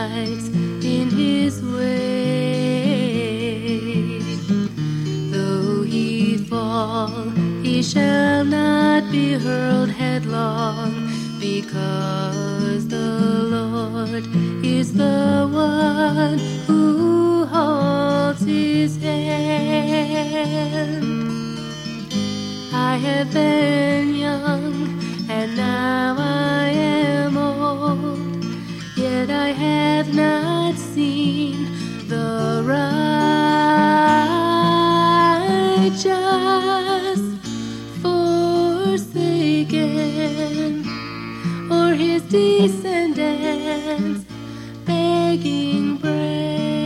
delights in his way. Though he fall, he shall not be hurled headlong, because the Lord is the one who holds his hand. I have been young, and now I am old, yet I have not seen the righteous forsaken, or his descendants begging bread.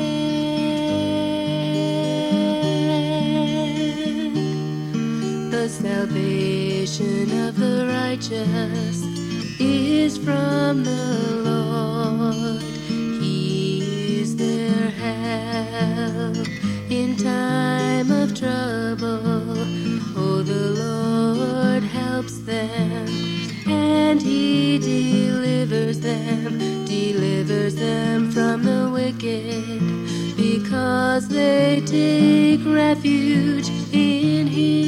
The salvation of the righteous is from the Lord. He is their help in time of trouble. Oh, the Lord helps them, and he delivers them from the wicked, because they take refuge in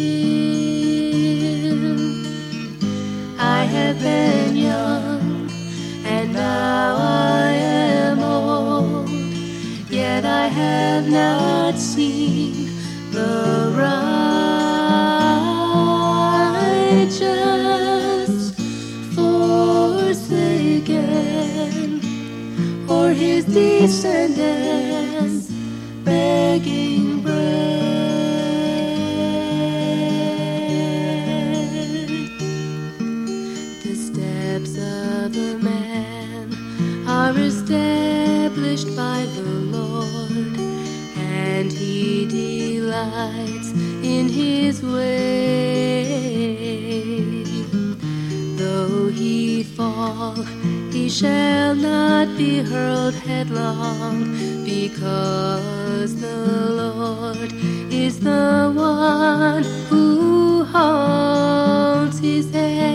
him. I have been young, and now I am old, yet I have not seen the righteous forsaken, or his descendants begging bread. The steps of a man are established by the Lord, and he delights in his way. Though he fall, he shall not be hurled headlong, because the Lord is the one who holds his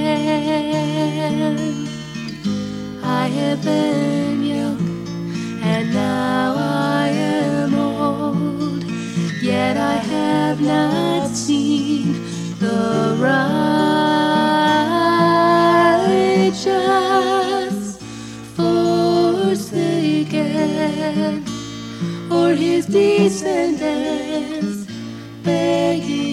hand. I have been young, and now I am old, yet I have not seen the righteous forsaken, or his descendants begging